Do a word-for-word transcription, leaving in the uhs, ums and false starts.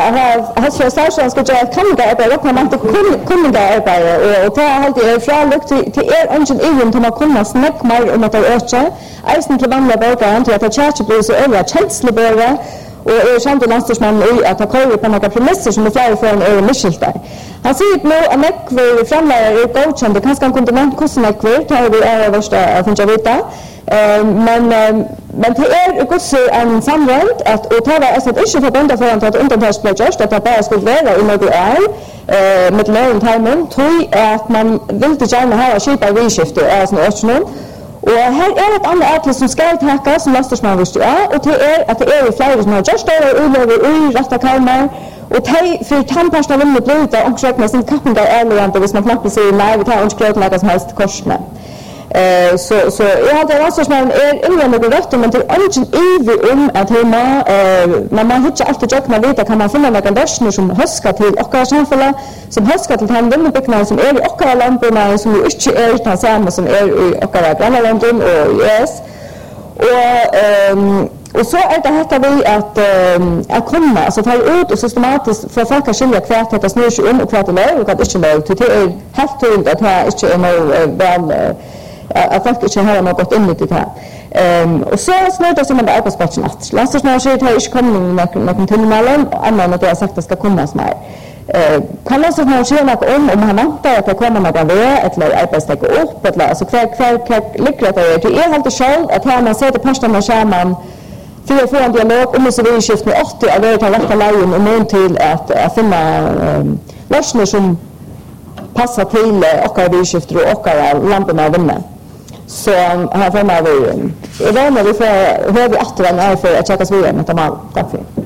har har station ska göra kan det arbeta och man inte kunde det arbeta och ta allt det från lukt till er ungen igen till man kommer snack mer om att öka isen till vanliga borgare att det charge blir så över känslebörda och är samt landstorgsman i att ha koll på några premisser som är flera från är Michel där. Han säger nu att Mäckver framlärare är godkänd och kanske han kunde nämnt kostnaden Mäckver tar vi är värsta att inte veta. Men men det är också en samråd att och ta det så att inte förbundet för att undantagsplatsers att det bara skulle vara i något är med lön timing tror att man vill inte gärna ha skipa reskifte är sån option. Och här är ett annat ärtle som ska tacka som landstorgsman visst ja och det är att det är flera som har just det över i rätta kalmar och te för tandpasta vill det bli det och med sin kappen där ärligt hvis man knappt ser nej vi tar inte klart något som helst korsne. Eh så så jag hade landstorgsman är ingen något rätt men det är inte evigt om att hemma eh när man hittar alltid jag kan veta kan man finna några lösningar som höskar till och kanske samfälla som höskar till handeln och byggnader som är i och lamporna som ju inte är utan samma som är i och grannlanden och yes och ehm och så är det här vi att att komma alltså ta ut och systematiskt för folk att skilja kvart detta snur sig om och kvart det och att inte lov till det är helt tydligt att här inte är någon väl att folk inte har något in i det här. Ehm och så snart det som en arbetsplatsen att landstorgsman säger att det inte kommer någon till mellan annan att det har sagt att ska komma snart. Eh kan landstorgsman säga något om om han väntar att det kommer några vägar eller arbetstag upp eller alltså kvar kvar lyckligt det är helt själv att här man sätter pastorna skärman för att få en dialog om så vi skiftar med åttio av det att rätta lägen och någon till att att finna um, lösningar som passar till och att vi skiftar och och lamporna vinner. Så här får man vi är vana vi får hör vi att det är för att checka så vidare med dem. Tack för